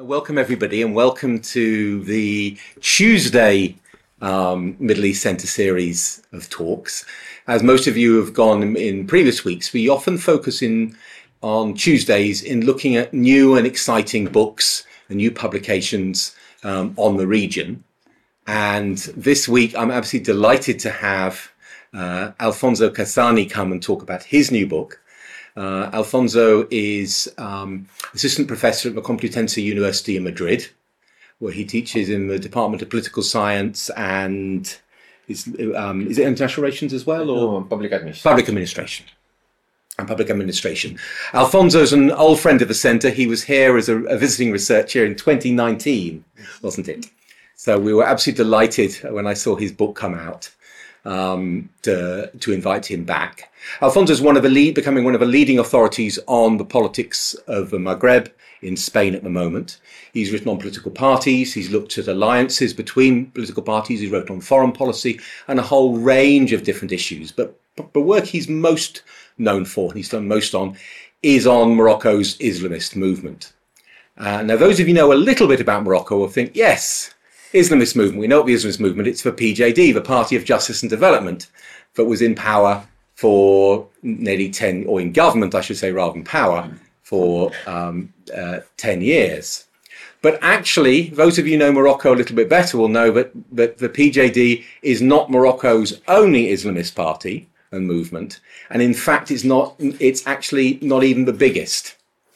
Welcome, everybody, and welcome to the Tuesday Middle East Centre series of talks. As most of you have gone in previous weeks, we often focus on Tuesdays in looking at new and exciting books and new publications on the region. And this week, I'm absolutely delighted to have Alfonso Cassani come and talk about his new book. Alfonso is assistant professor at the Complutense University in Madrid, where he teaches in the Department of Political Science and is it international relations as well, or public administration? Public administration. Alfonso is an old friend of the centre. He was here as a visiting researcher in 2019, wasn't it? So we were absolutely delighted when I saw his book come out to invite him back. Alfonso is becoming one of the leading authorities on the politics of the Maghreb in Spain at the moment. He's written on political parties, he's looked at alliances between political parties, he wrote on foreign policy and a whole range of different issues. But the work he's most known for, and he's done most on, is on Morocco's Islamist movement. Now, those of you who know a little bit about Morocco will think, yes, Islamist movement. We know what the Islamist movement, it's the PJD, the Party of Justice and Development, that was in power for nearly 10, or in government, I should say, rather than power, for 10 years. But actually, those of you who know Morocco a little bit better will know that the PJD is not Morocco's only Islamist party and movement. And in fact, it's actually not even the biggest.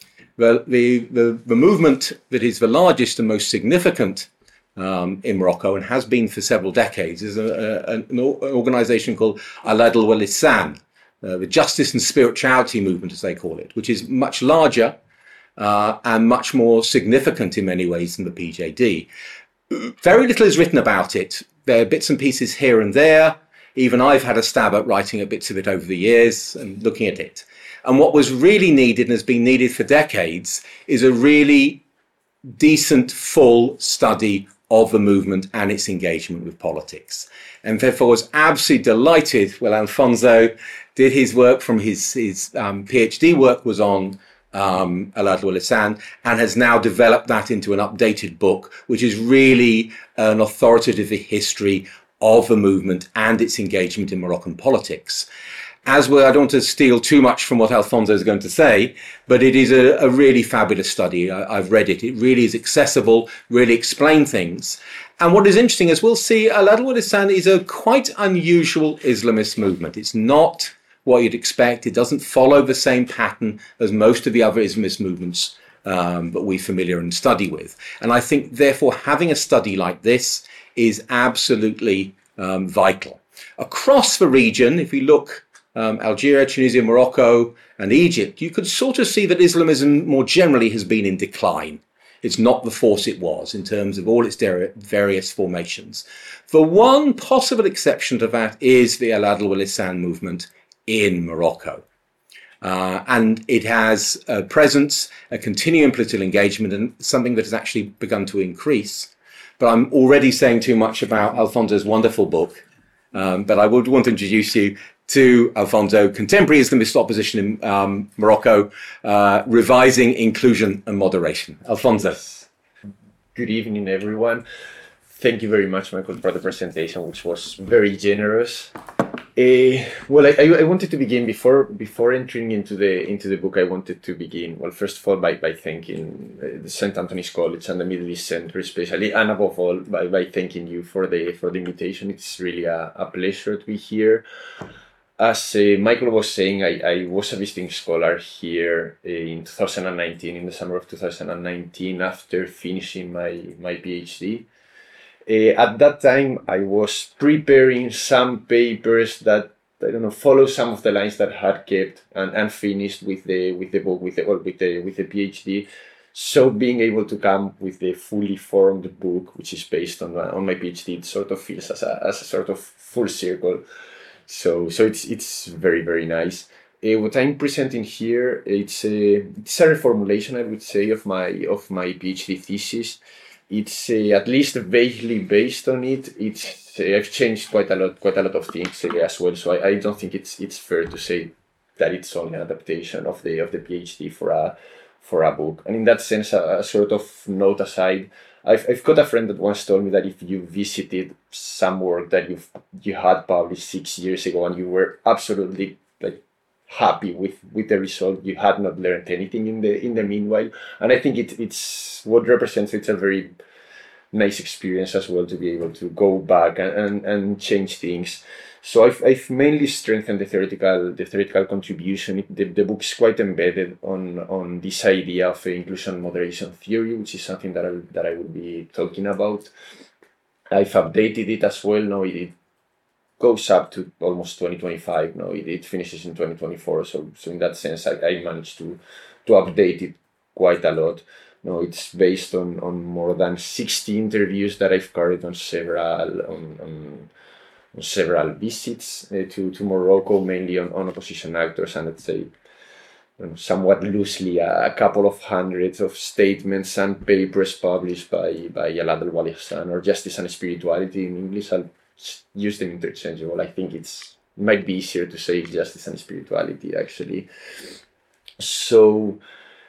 The movement that is the largest and most significant in Morocco, and has been for several decades, is an organization called Al-Adl wal-Ihsan, the Justice and Spirituality Movement, as they call it, which is much larger and much more significant in many ways than the PJD. Very little is written about it. There are bits and pieces here and there. Even I've had a stab at writing a bits of it over the years and looking at it. And what was really needed and has been needed for decades is a really decent, full study of the movement and its engagement with politics. And therefore was absolutely delighted when Alfonso did his work from his PhD work was on Al-Adl wal-Ihsan, and has now developed that into an updated book, which is really an authoritative history of the movement and its engagement in Moroccan politics. I don't want to steal too much from what Alfonso is going to say, but it is a really fabulous study. I've read it. It really is accessible, really explains things. And what is interesting, as we'll see, Al-Adl wal-Ihsan is a quite unusual Islamist movement. It's not what you'd expect. It doesn't follow the same pattern as most of the other Islamist movements that we're familiar and study with. And I think, therefore, having a study like this is absolutely vital. Across the region, if we look Algeria, Tunisia, Morocco, and Egypt, you could sort of see that Islamism more generally has been in decline. It's not the force it was in terms of all its various formations. The one possible exception to that is the Al-Adl wal-Ihsan movement in Morocco. And it has a presence, a continuing political engagement, and something that has actually begun to increase. But I'm already saying too much about Alfonso's wonderful book. But I would want to introduce you to Alfonso, Contemporary Islamist Opposition in Morocco, Revising Inclusion and Moderation. Alfonso. Good evening, everyone. Thank you very much, Michael, for the presentation, which was very generous. Well, I wanted to begin before entering into the book. I wanted to begin, well, first of all, by thanking the St. Anthony's College and the Middle East Centre, especially, and above all, by thanking you for the invitation. It's really a pleasure to be here. As Michael was saying, I was a visiting scholar here in 2019, in the summer of 2019, after finishing my PhD. At that time, I was preparing some papers that, follow some of the lines that had kept and finished with the book, with the PhD. So being able to come with the fully formed book, which is based on my PhD, it sort of feels as a sort of full circle. So it's very, very nice. What I'm presenting here, it's a reformulation, I would say, of my PhD thesis. It's at least vaguely based on it. I've changed quite a lot of things as well. So I don't think it's fair to say that it's only an adaptation of the PhD for for a book. And in that sense, a sort of note aside, I've got a friend that once told me that if you visited some work that you had published 6 years ago and you were absolutely like happy with the result, you had not learned anything in the meanwhile. And I think it's what represents, it's a very nice experience as well to be able to go back and change things. So I've mainly strengthened the theoretical contribution. The book's quite embedded on this idea of inclusion moderation theory, which is something that I will be talking about. I've updated it as well. Now it goes up to almost 2025. Now it finishes in 2024. So in that sense, I managed to update it quite a lot. No, it's based on more than 60 interviews that I've carried on several visits to Morocco, mainly on opposition actors, and let's say somewhat loosely a couple of hundreds of statements and papers published by Alaa Abdel-Wali Hassan, or Justice and Spirituality in English. I'll use them interchangeable. I think it might be easier to say Justice and Spirituality, actually. So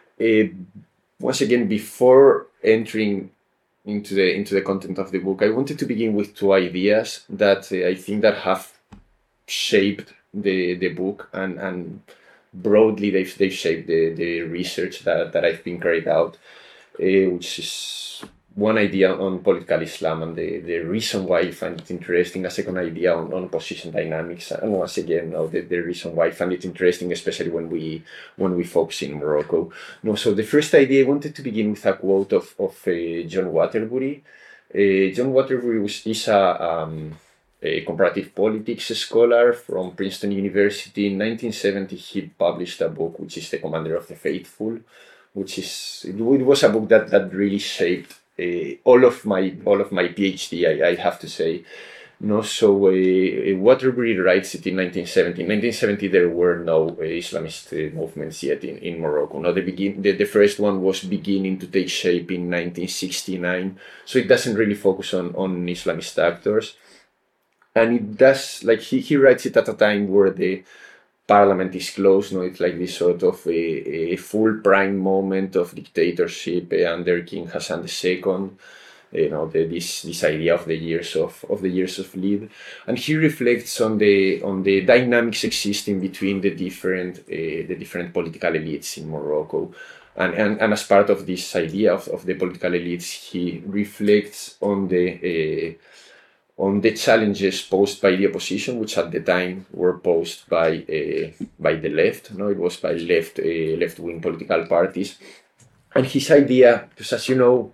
once again, before entering into the content of the book, I wanted to begin with two ideas that I think that have shaped the book, and broadly they've shaped the research that I've been carried out, which is one idea on political Islam and the reason why I find it interesting, a second idea on opposition dynamics, and once again the reason why I find it interesting, especially when we focus in Morocco. So the first idea, I wanted to begin with a quote of John Waterbury. John Waterbury is a comparative politics scholar from Princeton University. In 1970, he published a book which is The Commander of the Faithful, it was a book that really shaped all of my PhD, I have to say. So Waterbury writes it in 1970. In 1970, there were no Islamist movements yet in Morocco. The first one was beginning to take shape in 1969. So it doesn't really focus on Islamist actors. And it does, like he writes it at a time where the parliament is closed. It's like this sort of a full prime moment of dictatorship under King Hassan II. This idea of the years of lead, and he reflects on the dynamics existing between the different political elites in Morocco. And as part of this idea of the political elites, he reflects on the challenges posed by the opposition, which at the time were posed by the left. It was by left-wing political parties. And his idea, because as you know,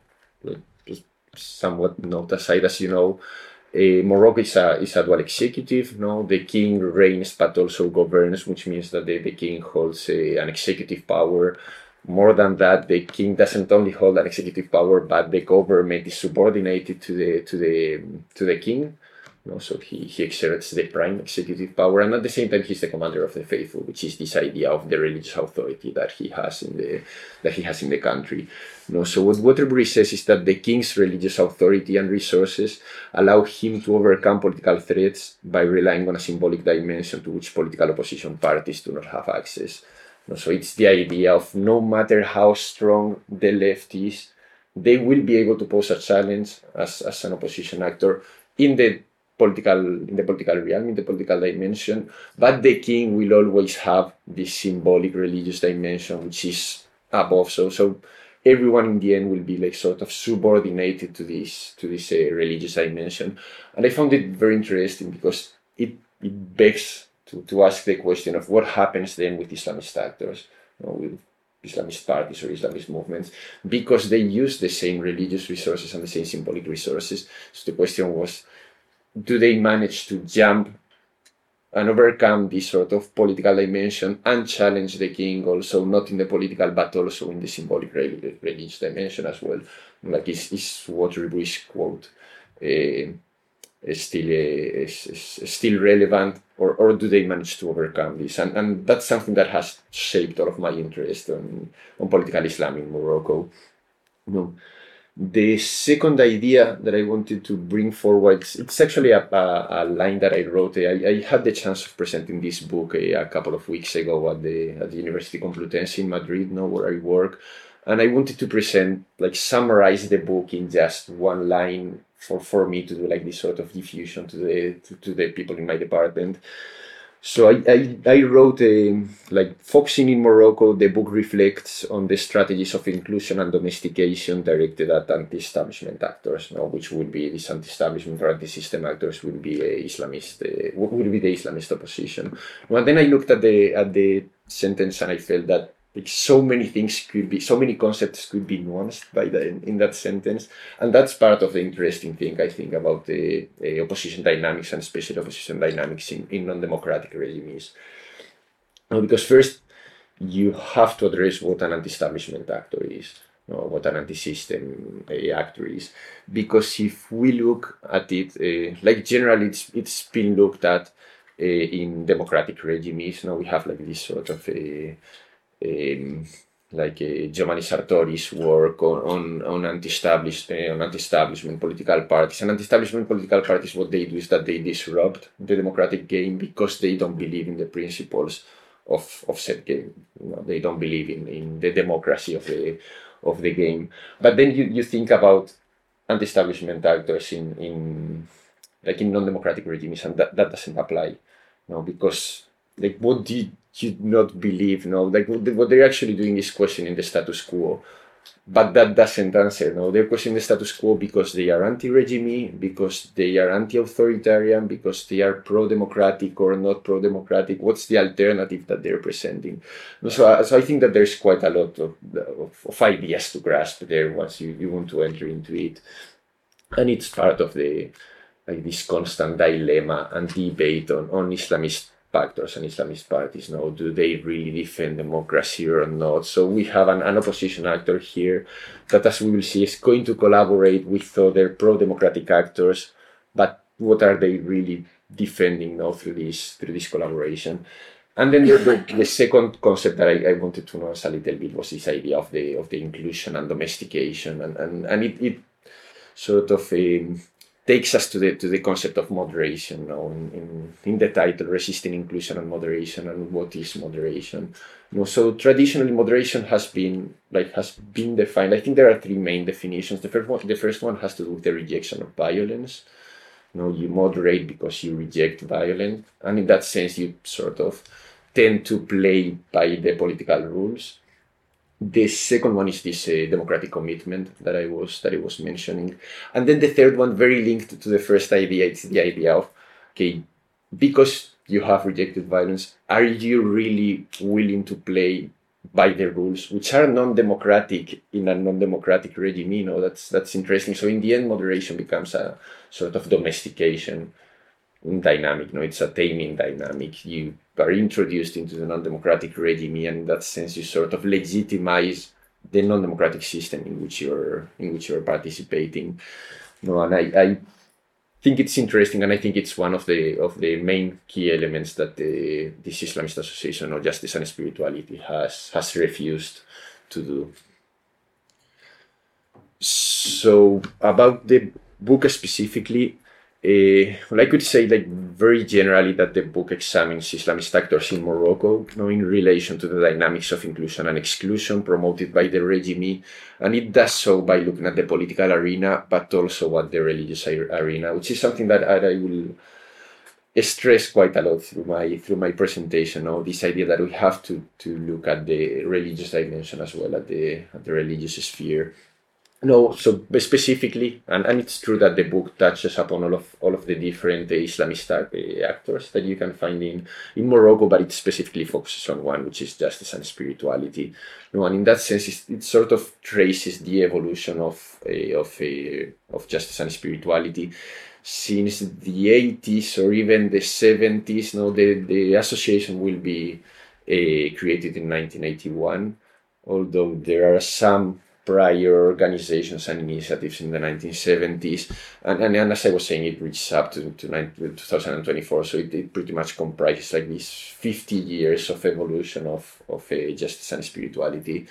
somewhat note aside, as you know, Morocco is a dual executive. The king reigns but also governs, which means that the king holds an executive power. More than that, the king doesn't only hold an executive power, but the government is subordinated to the king. So he exerts the prime executive power, and at the same time, he's the commander of the faithful, which is this idea of the religious authority that he has in the country. So what Waterbury says is that the king's religious authority and resources allow him to overcome political threats by relying on a symbolic dimension to which political opposition parties do not have access. So it's the idea of no matter how strong the left is, they will be able to pose a challenge as an opposition actor in the political realm, in the political dimension, but the king will always have this symbolic religious dimension which is above. So everyone in the end will be like sort of subordinated to this religious dimension. And I found it very interesting because it begs to ask the question of what happens then with Islamist actors, with Islamist parties or Islamist movements, because they use the same religious resources and the same symbolic resources. So the question was, do they manage to jump and overcome this sort of political dimension and challenge the king also, not in the political but also in the symbolic religious dimension as well? Like is Waterbury's quote is still relevant, or do they manage to overcome this? And that's something that has shaped all of my interest on political Islam in Morocco. The second idea that I wanted to bring forward, it's actually a line that I wrote. I had the chance of presenting this book a couple of weeks ago at the University Complutense in Madrid, where I work. And I wanted to summarize the book in just one line for me to do this sort of diffusion to the people in my department. So I wrote focusing in Morocco, the book reflects on the strategies of inclusion and domestication directed at anti-establishment actors, which would be these anti-establishment or anti-system actors would be the Islamist opposition. And then I looked at the sentence and I felt that so many concepts could be nuanced in that sentence, and that's part of the interesting thing I think about the opposition dynamics, and especially opposition dynamics in non-democratic regimes. Because first you have to address what an anti-establishment actor is, what an anti-system actor is, because if we look at it, generally it's been looked at in democratic regimes. We have this sort of Giovanni Sartori's work on anti-establishment political parties. And anti-establishment political parties, what they do is that they disrupt the democratic game because they don't believe in the principles of said game. They don't believe in the democracy of the game. But then you think about anti-establishment actors in non-democratic regimes, and that doesn't apply. Because what did you not believe? What they're actually doing is questioning the status quo, but that doesn't answer. They're questioning the status quo because they are anti-regime, because they are anti-authoritarian, because they are pro-democratic or not pro-democratic. What's the alternative that they're presenting? So I think that there's quite a lot of ideas to grasp there once you want to enter into it, and it's part of this constant dilemma and debate on Islamist actors and Islamist parties. Do they really defend democracy or not? So we have an opposition actor here that, as we will see, is going to collaborate with other pro-democratic actors, but what are they really defending through this collaboration? And then the second concept that I wanted to nuance a little bit was this idea of the inclusion and domestication, and it sort of takes us to the concept of moderation. In the title, Resisting Inclusion and Moderation, and what is moderation? So traditionally, moderation has been defined. I think there are three main definitions. The first one has to do with the rejection of violence. You moderate because you reject violence, and in that sense, you sort of tend to play by the political rules. The second one is this democratic commitment that I was mentioning, and then the third one, very linked to the first idea, it's the idea of, because you have rejected violence, are you really willing to play by the rules, which are non-democratic in a non-democratic regime? That's interesting. So in the end, moderation becomes a sort of domestication dynamic. It's a taming dynamic. You are introduced into the non-democratic regime, and in that sense, you sort of legitimize the non-democratic system in which you're participating. And I think it's interesting, and I think it's one of the main key elements that this Islamist Association of Justice and Spirituality has refused to do. So about the book specifically, I could say very generally that the book examines Islamist actors in Morocco, in relation to the dynamics of inclusion and exclusion promoted by the regime, and it does so by looking at the political arena, but also at the religious arena, which is something that I will stress quite a lot through my presentation. This idea that we have to look at the religious dimension as well, at the religious sphere. So specifically, and it's true that the book touches upon all of the different Islamist actors that you can find in Morocco, but it specifically focuses on one, which is justice and spirituality. And in that sense, it sort of traces the evolution of justice and spirituality since the 80s or even the 70s. The association will be created in 1981, although there are some prior organizations and initiatives in the 1970s, and as I was saying, it reaches up to 2024. So it pretty much comprises these 50 years of evolution of justice and spirituality.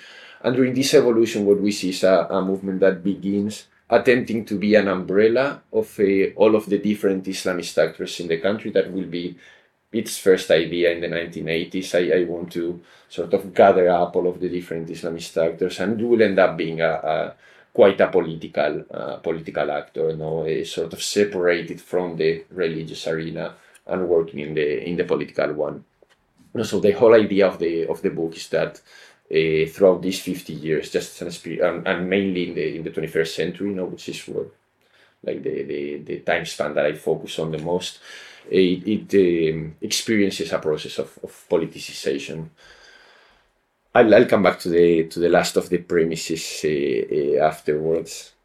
And during this evolution, what we see is a movement that begins attempting to be an umbrella of all of the different Islamist actors in the country. That will be its first idea in the 1980s. I want to sort of gather up all of the different Islamist actors, and it will end up being quite a political actor, sort of separated from the religious arena and working in the political one. So the whole idea of the book is that throughout these 50 years, just and mainly in the 21st century, which is where, like the time span that I focus on the most, it experiences a process of politicization. I'll come back to the last of the premises afterwards.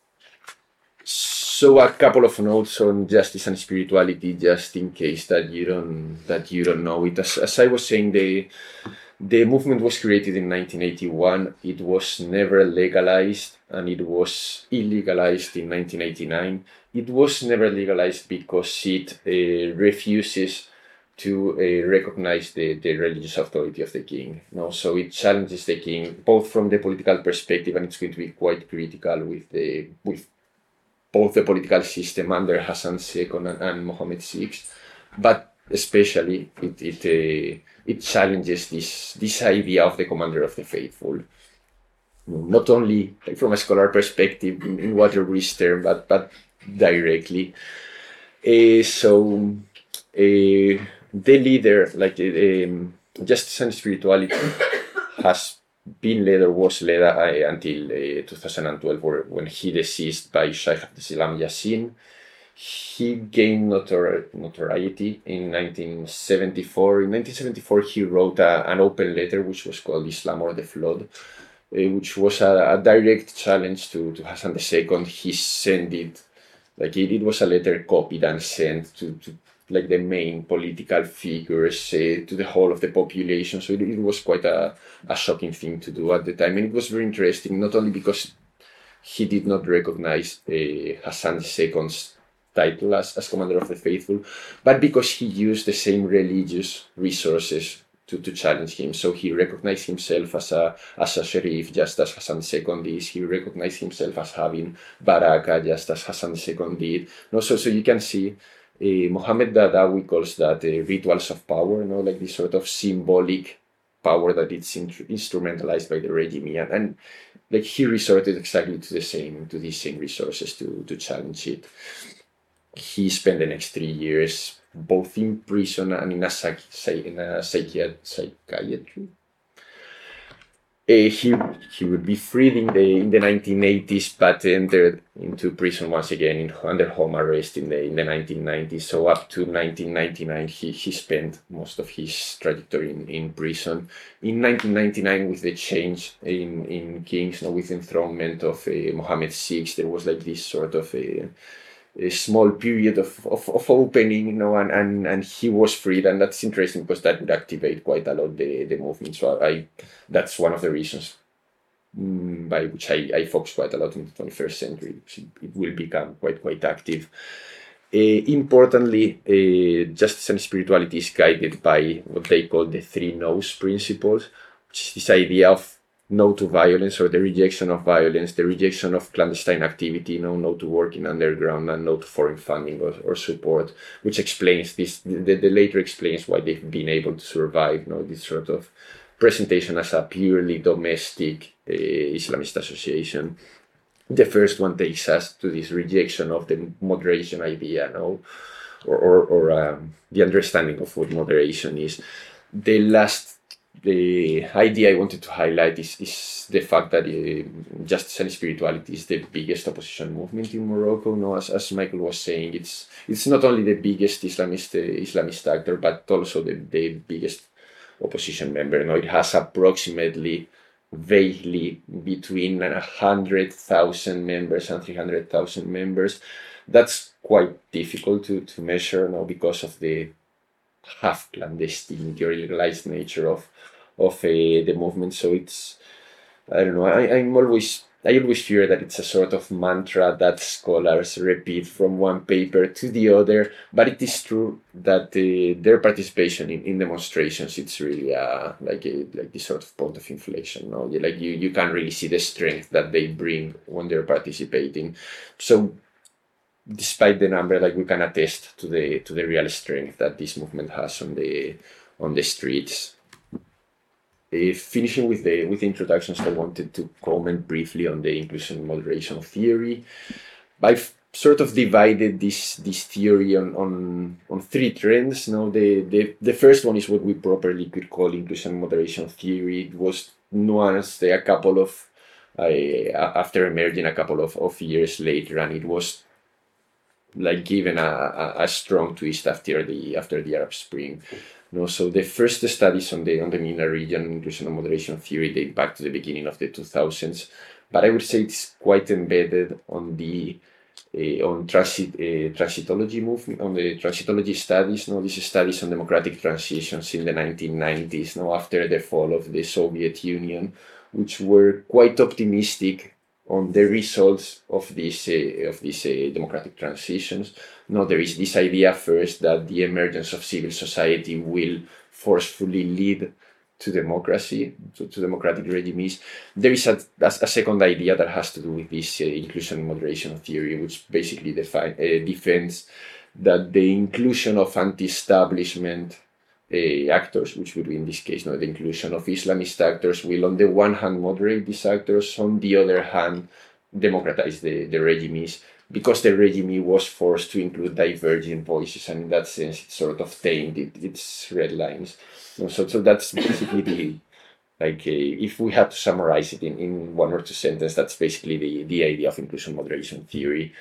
So a couple of notes on justice and spirituality, just in case that you don't know it. As I was saying, the movement was created in 1981. It was never legalized, and it was illegalized in 1989. It was never legalized because it refuses to recognize the religious authority of the king. So it challenges the king both from the political perspective, and it's going to be quite critical with both the political system under Hassan II and Mohammed VI, but especially it challenges this idea of the commander of the faithful, not only like from a scholar perspective in Waterbury's term, but directly. The leader, like justice and spirituality, has been led or was led until 2012, when he deceased by Shaykh Abdeslam Yassin. He gained notoriety in 1974. In 1974, he wrote an open letter which was called Islam or the Flood, which was a direct challenge to Hassan II. He sent it, like it was a letter copied and sent to like the main political figures, to the whole of the population. So it was quite a shocking thing to do at the time. And it was very interesting, not only because he did not recognize Hassan II's title as commander of the faithful, but because he used the same religious resources to challenge him. So he recognized himself as a sharif, just as Hassan II is. He recognized himself as having baraka, just as Hassan II did. So you can see Mohammed Dadawi calls that rituals of power, like this sort of symbolic power that it's instrumentalized by the regime, and like he resorted exactly to these same resources to challenge it. He spent the next 3 years both in prison and in a psychiatry. He would be freed in the 1980s, but entered into prison once again under home arrest in the 1990s. So up to 1999, he spent most of his trajectory in prison. In 1999, with the change in kings, with the enthronement of Mohammed VI, there was like this sort of a small period of opening, and he was freed, and that's interesting because that would activate quite a lot the movement. So that's one of the reasons by which I focus quite a lot on the 21st century. It will become quite active. Importantly, justice and spirituality is guided by what they call the 3 no's principles, which is this idea of no to violence, or the rejection of violence, the rejection of clandestine activity, no to working underground, and no to foreign funding or support, which explains this. The later explains why they've been able to survive, this sort of presentation as a purely domestic Islamist association. The first one takes us to this rejection of the moderation idea, or the understanding of what moderation is. The idea I wanted to highlight is the fact that justice and spirituality is the biggest opposition movement in Morocco. As Michael was saying, it's not only the biggest Islamist actor, but also the biggest opposition member. It has approximately, vaguely, between 100,000 members and 300,000 members. That's quite difficult to measure because of the half clandestine or illegalized nature of the movement. So it's, I don't know, I'm always I always fear that it's a sort of mantra that scholars repeat from one paper to the other, but it is true that their participation in demonstrations, it's really like this sort of point of inflection. No? Like you can really see the strength that they bring when they're participating. So despite the number, like we can attest to the real strength that this movement has on the streets. Finishing with the introductions, I wanted to comment briefly on the inclusion and moderation theory. I've sort of divided this theory on three trends. Now, the first one is what we properly could call inclusion and moderation theory. It was nuanced a couple of after emerging a couple of years later, and it was like given a strong twist after the Arab Spring. No, so the first studies on the MENA region inclusion and moderation theory date back to the beginning of the 2000s, but I would say it's quite embedded on the transitology movement, on the transitology studies. No, these studies on democratic transitions in the 1990s, no, after the fall of the Soviet Union, which were quite optimistic on the results of these democratic transitions. No, there is this idea first that the emergence of civil society will forcefully lead to democracy, to democratic regimes. There is a second idea that has to do with this inclusion and moderation theory, which basically defends that the inclusion of anti-establishment actors, which would be in this case the inclusion of Islamist actors, will on the one hand moderate these actors, on the other hand democratize the regimes, because the regime was forced to include divergent voices, and in that sense it sort of tamed its red lines. So that's basically if we had to summarize it in one or two sentences, that's basically the idea of inclusion moderation theory.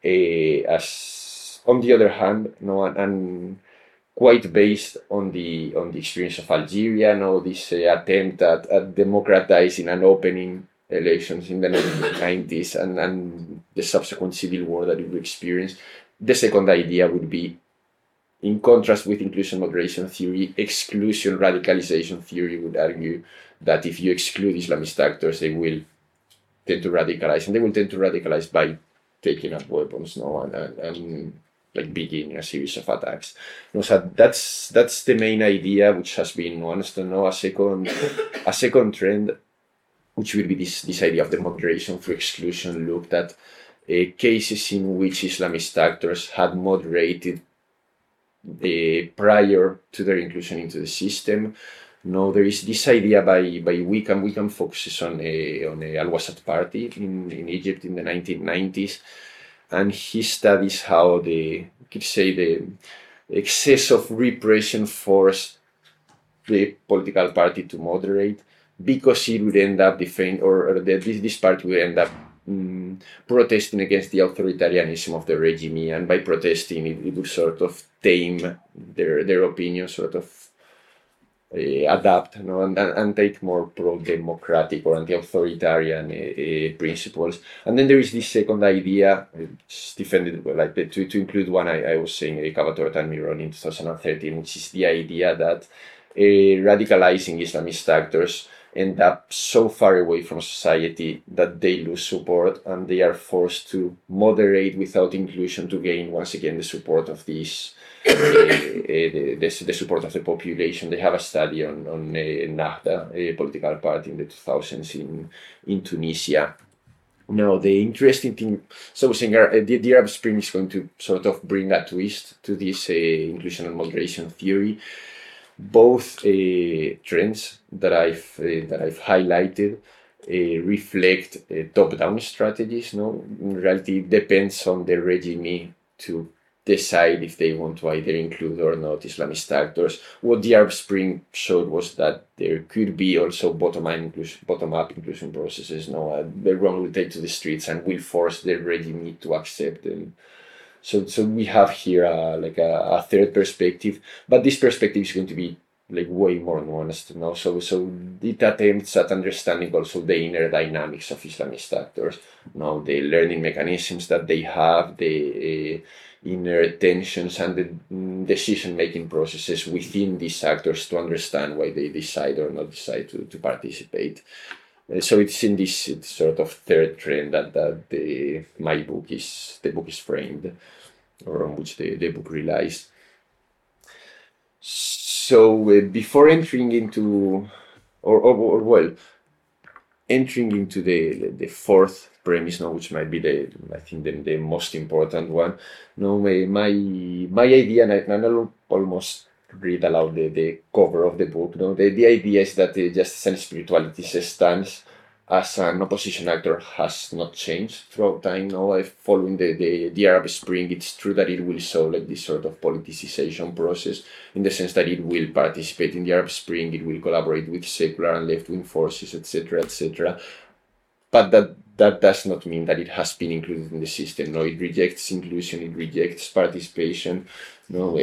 As on the other hand, and quite based on the experience of Algeria, this attempt at democratizing and opening elections in the 1990s and the subsequent civil war that we experienced. The second idea would be, in contrast with inclusion moderation theory, exclusion radicalization theory would argue that if you exclude Islamist actors, they will tend to radicalize, and they will tend to radicalize by taking up weapons, and like beginning a series of attacks. So that's the main idea, which has been nuanced. A second trend, which will be this idea of the moderation through exclusion, looked at cases in which Islamist actors had moderated prior to their inclusion into the system. There is this idea by Wickham focuses on Al-Wasat Party in Egypt in the 1990s, and he studies how the excess of repression forced the political party to moderate, because it would end up this party would end up protesting against the authoritarianism of the regime, and by protesting it would sort of tame their opinion, sort of adapt and take more pro-democratic or anti-authoritarian principles. And then there is this second idea, it's defended to include one I was saying, Cavatorta and Miron in 2013, which is the idea that radicalizing Islamist actors end up so far away from society that they lose support, and they are forced to moderate without inclusion to gain once again the support of these the support of the population. They have a study on Nahda, a political party in the 2000s in Tunisia. Now, the interesting thing, so saying the Arab Spring is going to sort of bring a twist to this inclusion and moderation theory. Both trends that I've highlighted reflect top-down strategies. In reality, it depends on the regime to decide if they want to either include or not Islamist actors. What the Arab Spring showed was that there could be also bottom-up inclusion processes. Everyone will take to the streets and will force the regime to accept them. So we have here a third perspective, but this perspective is going to be way more nuanced now. So it attempts at understanding also the inner dynamics of Islamist actors, the learning mechanisms that they have, the inner tensions and the decision-making processes within these actors to understand why they decide or not decide to participate. So it's in this sort of third trend that the book is framed, or on which the book relies. So before entering into, or well, entering into the fourth premise now, which might be I think the most important one. No, my idea, and I'll almost read aloud the cover of the book. No, the idea is that justice and spirituality's stance as an opposition actor has not changed throughout time. No, following the Arab Spring, it's true that it will show like this sort of politicization process, in the sense that it will participate in the Arab Spring, it will collaborate with secular and left-wing forces, etc., etc. But that does not mean that it has been included in the system. No, it rejects inclusion, it rejects participation. No,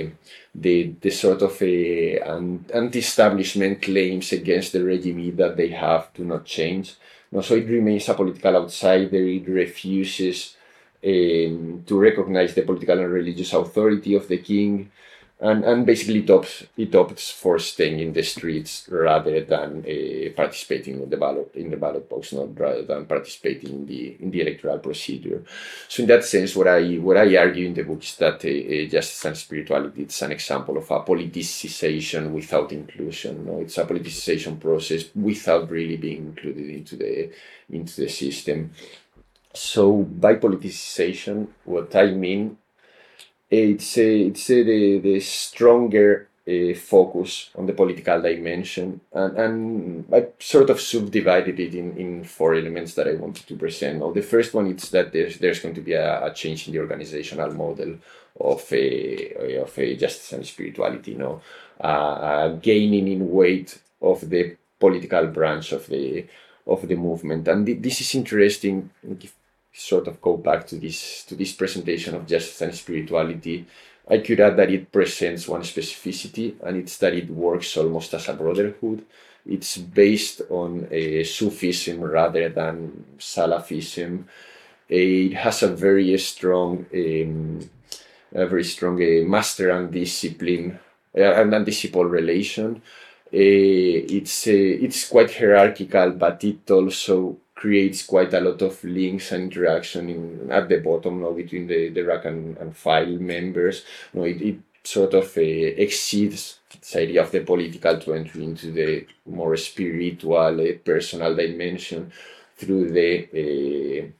the sort of anti-establishment claims against the regime that they have do not change. No, so it remains a political outsider. It refuses to recognize the political and religious authority of the king. And basically it opts for staying in the streets rather than participating in the ballot box, not rather than participating in the electoral procedure. So in that sense, what I argue in the book is that justice and spirituality, it's an example of a politicization without inclusion. No, it's a politicization process without really being included into the system. So by politicization, what I mean, it's the stronger focus on the political dimension, and I sort of subdivided it in four elements that I wanted to present. Now, the first one is that there's going to be a change in the organizational model of a justice and spirituality. Gaining in weight of the political branch of the movement, and this is interesting. Sort of go back to this presentation of justice and spirituality, I could add that it presents one specificity, and it's that it works almost as a brotherhood. It's based on Sufism rather than Salafism. It has a very strong master and discipline and disciple relation. It's quite hierarchical, but it also creates quite a lot of links and interaction at the bottom between the rank and file members. It sort of exceeds this idea of the political to enter into the more spiritual, personal dimension through the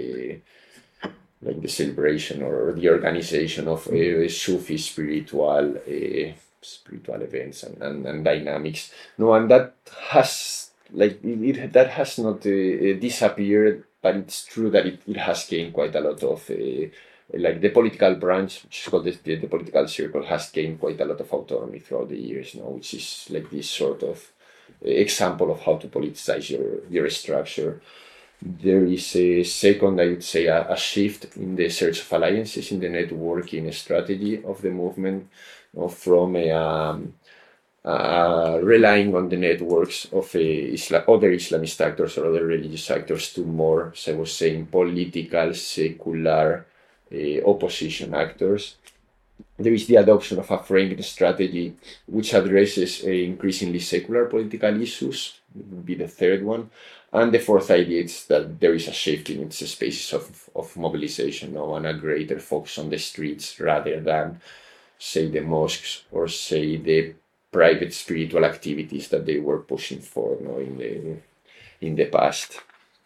celebration or the organization of Sufi spiritual events and dynamics. And that has that has not disappeared, but it's true that it has gained quite a lot of the political branch, which is called the political circle, has gained quite a lot of autonomy throughout the years now, which is like this sort of example of how to politicize your structure. There is a second, I would say, a shift in the search of alliances, in the networking strategy of the movement, from relying on the networks of other Islamist actors or other religious actors to more, as I was saying, political, secular, opposition actors. There is the adoption of a framed strategy which addresses increasingly secular political issues, would be the third one. And the fourth idea is that there is a shift in its spaces of mobilization and a greater focus on the streets rather than, say, the mosques or, say, the private spiritual activities that they were pushing for in the past.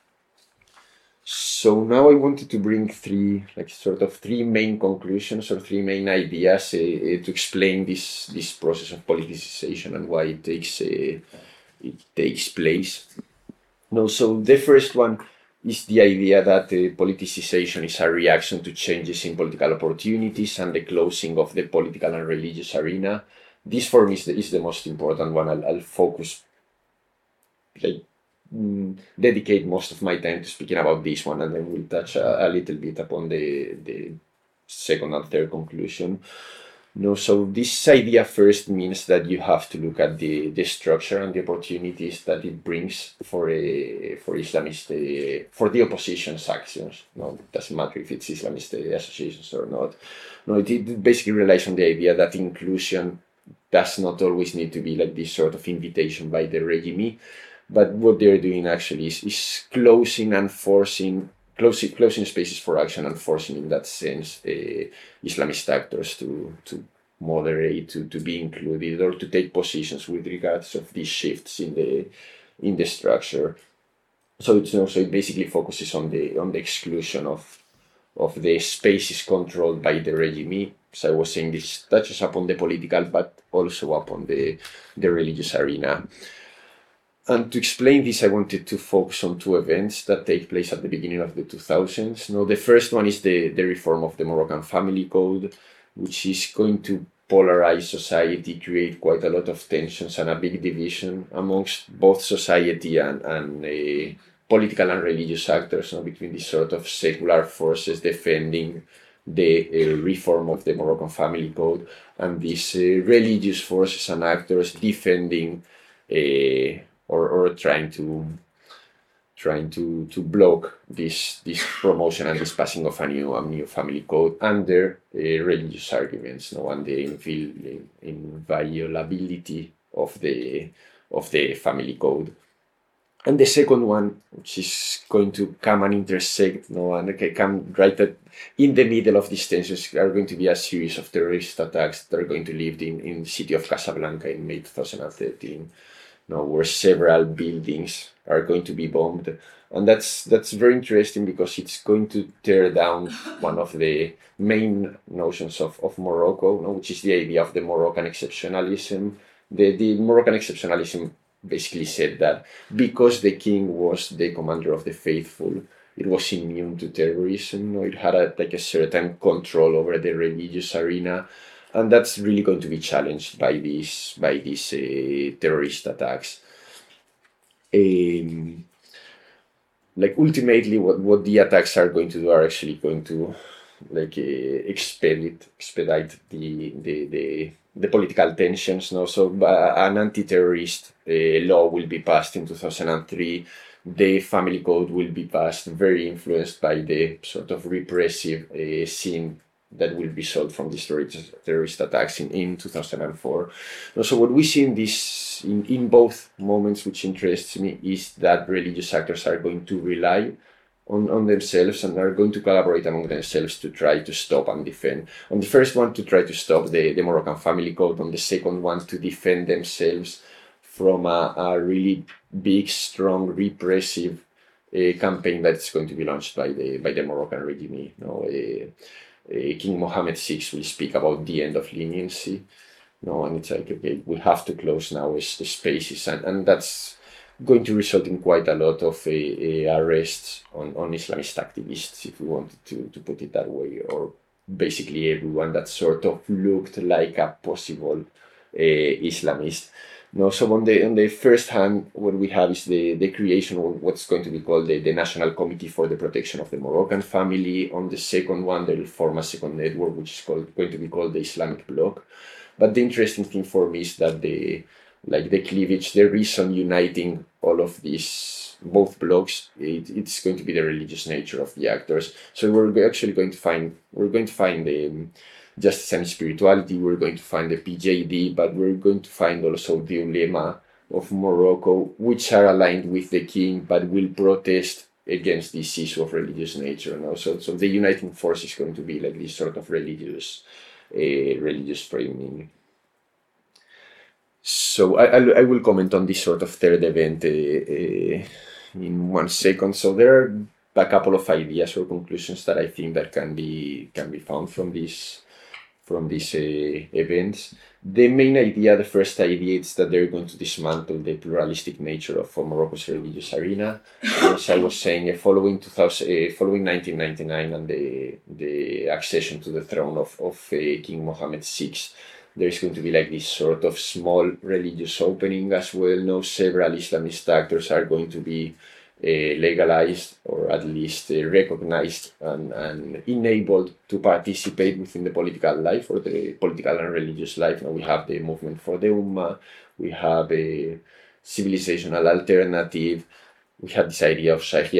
So now I wanted to bring three main conclusions or three main ideas to explain this process of politicization and why it takes place. So the first one is the idea that politicization is a reaction to changes in political opportunities and the closing of the political and religious arena. This for me is the most important one. I'll focus, dedicate most of my time to speaking about this one, and then we'll touch a little bit upon the second and third conclusion. So this idea first means that you have to look at the structure and the opportunities that it brings for Islamist for the opposition's actions. It doesn't matter if it's Islamist associations or not. It basically relies on the idea that inclusion does not always need to be like this sort of invitation by the regime, but what they're doing actually is closing spaces for action and forcing, in that sense, Islamist actors to moderate, to be included, or to take positions with regards of these shifts in the structure. So it basically focuses on the exclusion of the spaces controlled by the regime. So I was saying this touches upon the political, but also upon the religious arena. And to explain this, I wanted to focus on two events that take place at the beginning of the 2000s. Now, the first one is the reform of the Moroccan family code, which is going to polarize society, create quite a lot of tensions and a big division amongst both society and political and religious actors, between these sort of secular forces defending the reform of the Moroccan family code, and these religious forces and actors defending or trying to block this promotion and this passing of a new family code under religious arguments, and the inviolability of the family code. And the second one, which is going to come and intersect, and come right in the middle of these tensions, are going to be a series of terrorist attacks that are going to live in the city of Casablanca in May 2013. Where several buildings are going to be bombed. And that's very interesting, because it's going to tear down one of the main notions of Morocco, which is the idea of the Moroccan exceptionalism. The Moroccan exceptionalism basically said that because the king was the commander of the faithful, it was immune to terrorism. It had a certain control over the religious arena. And that's really going to be challenged by these terrorist attacks. Ultimately, what the attacks are going to do are actually going to expedite the political tensions. So an anti-terrorist law will be passed in 2003. The family code will be passed, very influenced by the sort of repressive scene that will result from these terrorist attacks in 2004. So what we see in both moments, which interests me, is that religious actors are going to rely on themselves and are going to collaborate among themselves to try to stop and defend. On the first one, to try to stop the Moroccan family code. On the second one, to defend themselves from a really big, strong, repressive campaign that's going to be launched by the Moroccan regime. King Mohammed VI will speak about the end of leniency, and it's like, okay, we have to close now the spaces, and that's going to result in quite a lot of arrests on Islamist activists, if we wanted to put it that way, or basically everyone that sort of looked like a possible Islamist. So on the first hand, what we have is the creation of what's going to be called the National Committee for the Protection of the Moroccan Family. On the second one, they'll form a second network, which is going to be called the Islamic Bloc. But the interesting thing for me is that the cleavage, the reason uniting all of these, both blocs, it's going to be the religious nature of the actors. So we're actually going to find the Justice and Spirituality, we're going to find the PJD, but we're going to find also the ulema of Morocco, which are aligned with the king, but will protest against this issue of religious nature. So the uniting force is going to be like this sort of religious framing. So I will comment on this sort of third event in 1 second. So there are a couple of ideas or conclusions that I think that can be found from these events. The main idea, the first idea, is that they're going to dismantle the pluralistic nature of Morocco's religious arena. As I was saying, following 1999 and the accession to the throne of King Mohammed VI, there's going to be like this sort of small religious opening as well. Several Islamist actors are going to be legalized, or at least recognized and enabled to participate within the political life, or the political and religious life. Now we have the Movement for the Ummah, we have a civilizational alternative, we had this idea of Sheikh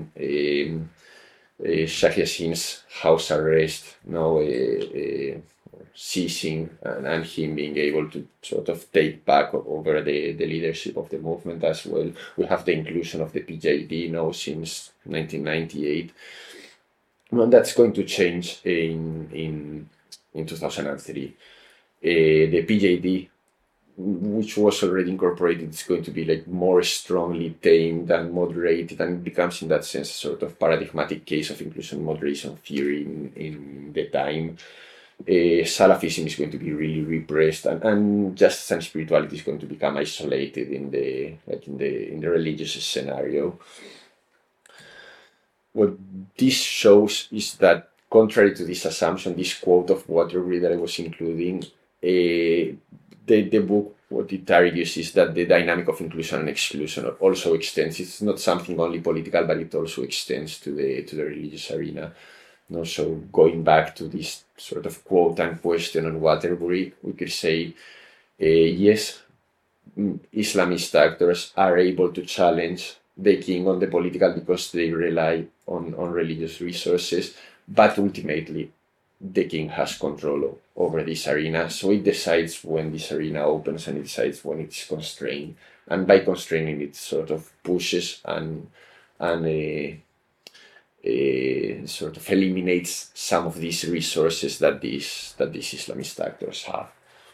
Yassin's house arrest, ceasing, and him being able to sort of take back over the leadership of the movement as well. We have the inclusion of the PJD now since 1998. Well, that's going to change in 2003. The PJD, which was already incorporated, is going to be like more strongly tamed and moderated, and it becomes in that sense a sort of paradigmatic case of inclusion moderation theory in the time. Salafism is going to be really repressed, and justice and spirituality is going to become isolated in the religious scenario. What this shows is that, contrary to this assumption, this quote of Waterbury that I was including, the book, what it argues is that the dynamic of inclusion and exclusion also extends. It's not something only political, but it also extends to the religious arena. And also, going back to this sort of quote and question on Waterbury, we could say, yes, Islamist actors are able to challenge the king on the political because they rely on religious resources, but ultimately the king has control over this arena, so it decides when this arena opens and it decides when it's constrained, and by constraining it sort of pushes and sort of eliminates some of these resources that these Islamist actors have.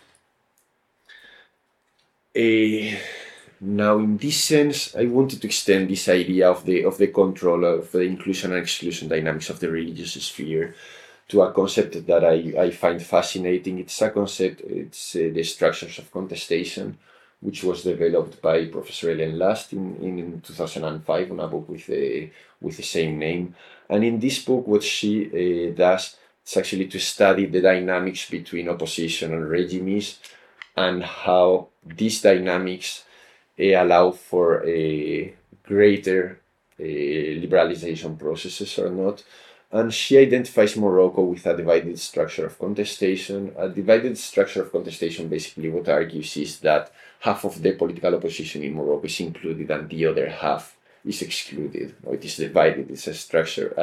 Now, in this sense, I wanted to extend this idea of the control of the inclusion and exclusion dynamics of the religious sphere to a concept that I find fascinating. It's a concept, it's the structures of contestation, which was developed by Professor Ellen Last in 2005 on a book with the same name. And in this book, what she does is actually to study the dynamics between opposition and regimes, and how these dynamics allow for a greater liberalization processes or not. And she identifies Morocco with a divided structure of contestation. A divided structure of contestation basically what argues is that half of the political opposition in Morocco is included and the other half is excluded. It is divided. It's a structure,